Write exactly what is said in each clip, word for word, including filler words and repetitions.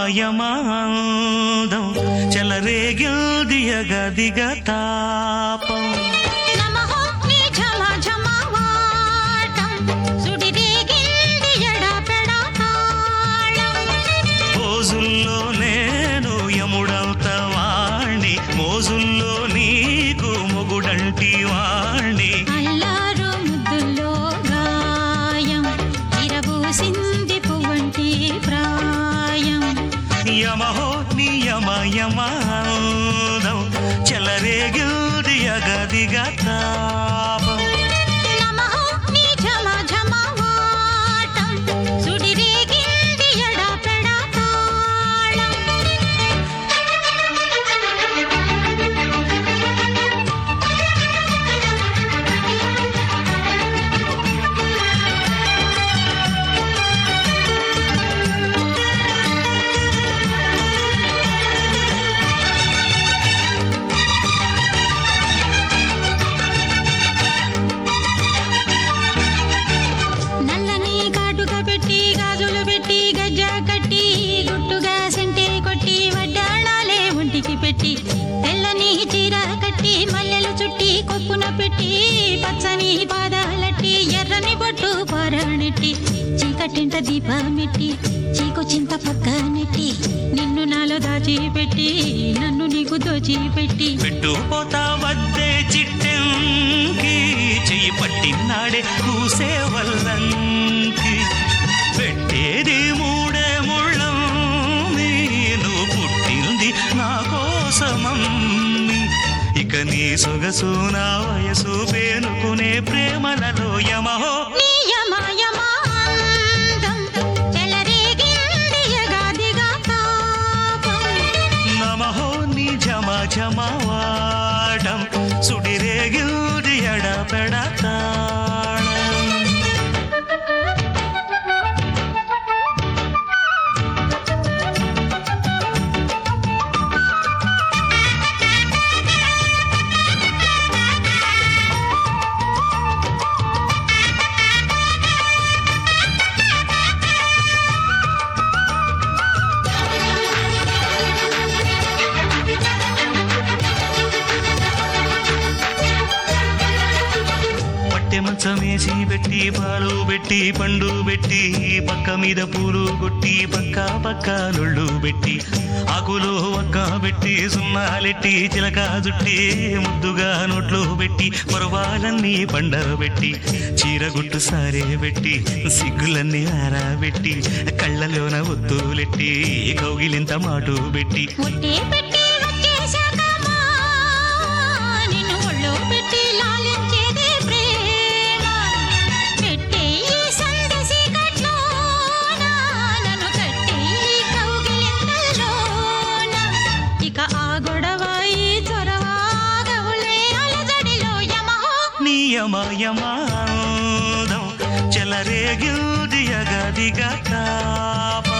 యమాయమాందం చెలరేగిల్ది యగదిగ తాపం మోజుల్లో నేను యముడవుత వాణ్ణి మోజుల్లో నీకు మొగుడంటి వాణ్ణి అల్లారు ముద్దుల్లో గాయం ఇరబూసింది పువ్వంటి ప్రాయం యమహో నియమయమాందం చెలరేగిల్ది యగదిగ తాపం తెల్లని చీర కట్టి మల్లెలు చుట్టి కొప్పున పెట్టి పచ్చని పాదాలట్టి ఎర్రని బొట్టు పారాణెట్టి చీకటింట దీపమెట్టి చీకు చింత పక్క నెట్టి నిన్ను నాలో దాచిపెట్టి నన్ను నీకు దోచిపెట్టి పెట్టుపోతా వద్దే చిట్టంకి చెయ్యి పట్టినాడే కూసే వల్లంకి పెట్టేది మూడే ముళ్ళం నేను పుట్టింది నా కోసమమ్మి ఇక నీ సొగసు నా వయసు పేనుకునే ప్రేమలలో యమహో నమహో నీ జమ జమవాడం సుడిరేగిల్ది ఎడపెడతాళం మంచమేసి పెట్టి పాలు పెట్టి పండు పెట్టి పక్క మీద పూలు కొట్టి పక్క పక్క నొళ్ళు పెట్టి ఆకులు ఒక్క పెట్టి సున్నాలెట్టి చిలక జుట్టి ముద్దుగా నోట్లు పెట్టి పర్వాలన్నీ పండబెట్టి చీరగుట్టు సారే పెట్టి సిగ్గులన్నీ ఆరబెట్టి కళ్ళలోన ఒత్తులెట్టి కౌగిలింత మాటు పెట్టి యమయమాందం చెలరేగిల్ది యగదిగ తాపం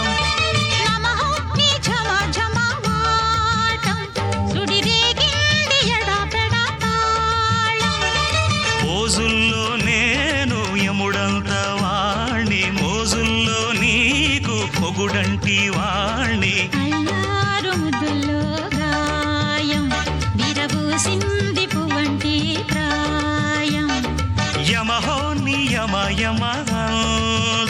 మోజుల్లో నేను యముడంత వాణ్ణి మోజుల్లో నీకు పొగుడంటి వాణ్ణి అల్లారు ముద్దుల్లో గాయం విరబూసింది పువ్వంటి ప్రాయం యమహో నియమయమాందం